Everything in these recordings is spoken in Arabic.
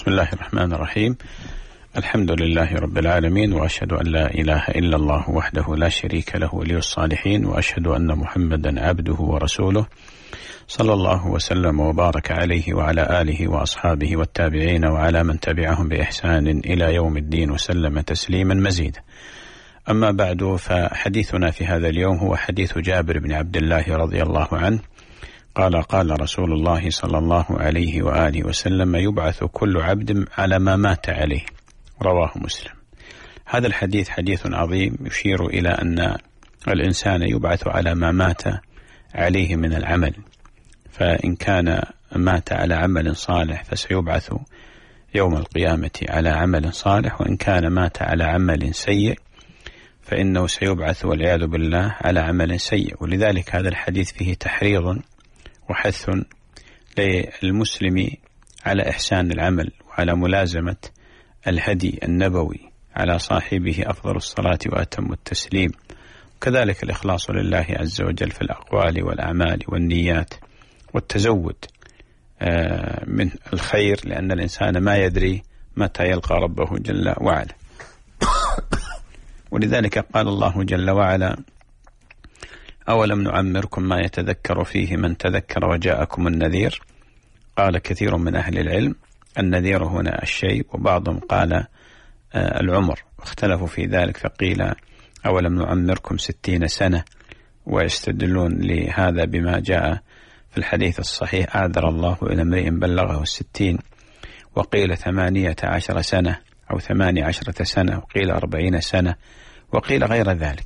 بسم الله الرحمن الرحيم. الحمد لله رب العالمين، وأشهد أن لا إله إلا الله وحده لا شريك له ولي الصالحين، وأشهد أن محمدا عبده ورسوله صلى الله وسلم وبارك عليه وعلى آله وأصحابه والتابعين وعلى من تبعهم بإحسان إلى يوم الدين وسلم تسليما مزيدا. أما بعد، فحديثنا في هذا اليوم هو حديث جابر بن عبد الله رضي الله عنه قال: قال رسول الله صلى الله عليه وآله وسلم: يبعث كل عبد على ما مات عليه. رواه مسلم. هذا الحديث حديث عظيم يشير إلى أن الإنسان يبعث على ما مات عليه من العمل، فإن كان مات على عمل صالح فسيبعث يوم القيامة على عمل صالح، وإن كان مات على عمل سيء فإنه سيبعث والعياذ بالله على عمل سيء. ولذلك هذا الحديث فيه تحريض وحث للمسلم على إحسان العمل وعلى ملازمة الهدي النبوي على صاحبه أفضل الصلاة وأتم التسليم، وكذلك الإخلاص لله عز وجل في الأقوال والأعمال والنيات، والتزود من الخير، لأن الإنسان ما يدري متى يلقى ربه جل وعلا. ولذلك قال الله جل وعلا: أولم نعمركم ما يتذكر فيه من تذكر وجاءكم النذير. قال كثير من أهل العلم النذير هنا الشيب، وبعضهم قال العمر، واختلفوا في ذلك، فقيل أولم نعمركم 60 سنة، ويستدلون لهذا بما جاء في الحديث الصحيح: أعذر الله إلى امرئ بلغه 60، وقيل 18 سنة أو 18 سنة، وقيل 40 سنة، وقيل غير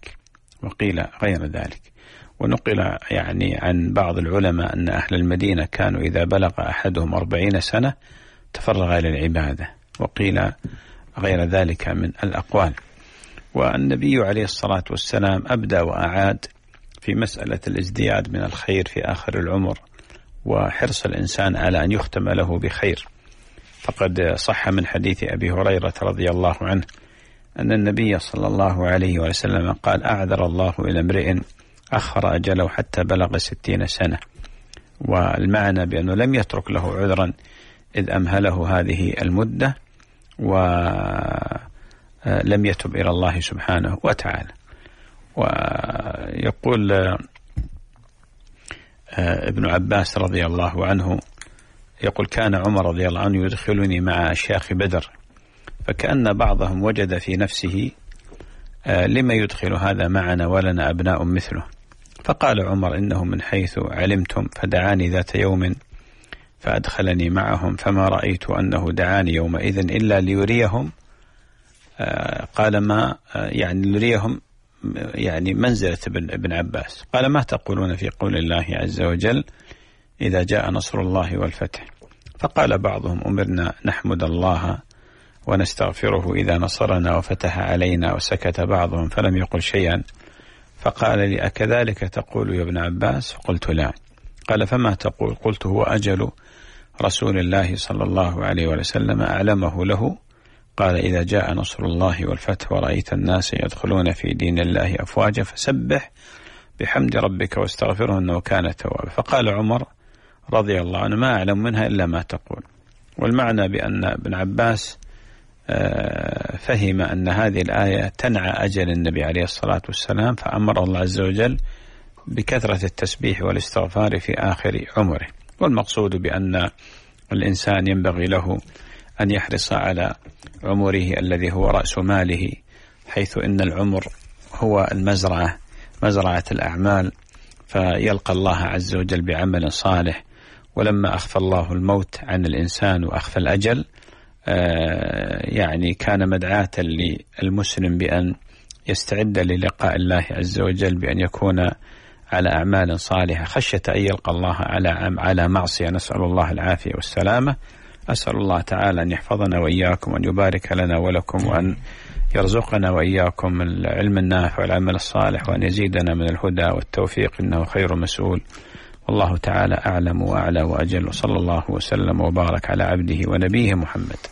ذلك. ونقل يعني عن بعض العلماء أن أهل المدينة كانوا إذا بلغ أحدهم 40 سنة تفرغ للعبادة، وقيل غير ذلك من الأقوال. والنبي عليه الصلاة والسلام أبدى وأعاد في مسألة الازدياد من الخير في آخر العمر، وحرص الإنسان على أن يختم له بخير. فقد صح من حديث أبي هريرة رضي الله عنه أن النبي صلى الله عليه وسلم قال: أعذر الله إلى امرئ أخر أجله حتى بلغ 60 سنة. والمعنى بأنه لم يترك له عذرا إذ أمهله هذه المدة، ولم يتب إلى الله سبحانه وتعالى. ويقول ابن عباس رضي الله عنه يقول: كان عمر رضي الله عنه يدخلني مع أشياخ بدر، فكأن بعضهم وجد في نفسه: لما يدخل هذا معنا ولنا أبناء مثله؟ فقال عمر: إنه من حيث علمتم، فدعاني ذات يوم فأدخلني معهم، فما رأيت أنه دعاني يومئذ إلا ليريهم، قال ما يعني ليريهم يعني منزلة ابن عباس. قال: ما تقولون في قول الله عز وجل: إذا جاء نصر الله والفتح؟ فقال بعضهم: أمرنا نحمد الله ونستغفره إذا نصرنا وفتح علينا. وسكت بعضهم فلم يقل شيئا، فقال لي: أكذلك تقول يا ابن عباس؟ قلت: لا. قال: فما تقول؟ قلت: هو أجل رسول الله صلى الله عليه وسلم أعلمه له. قال: إذا جاء نصر الله والفتح ورأيت الناس يدخلون في دين الله أفواجا فسبح بحمد ربك واستغفره إنه كان توابا. فقال عمر رضي الله عنه: ما أعلم منها إلا ما تقول. والمعنى بأن ابن عباس فهم أن هذه الآية تنعى أجل النبي عليه الصلاة والسلام، فأمر الله عز وجل بكثرة التسبيح والاستغفار في آخر عمره. والمقصود بأن الإنسان ينبغي له أن يحرص على عمره الذي هو رأس ماله، حيث إن العمر هو المزرعة، مزرعة الأعمال، فيلقى الله عز وجل بعمل صالح. ولما أخفى الله الموت عن الإنسان وأخفى الأجل، يعني كان مدعاة للمسلم بأن يستعد للقاء الله عز وجل بأن يكون على أعمال صالحة، خشية أن يلقى الله على معصية. نسأل الله العافية والسلامة. أسأل الله تعالى أن يحفظنا وإياكم، وأن يبارك لنا ولكم، وأن يرزقنا وإياكم العلم النافع والعمل الصالح، وأن يزيدنا من الهدى والتوفيق، إنه خير مسؤول. والله تعالى أعلم وأعلى وأجل، وصلى الله وسلم وبارك على عبده ونبيه محمد.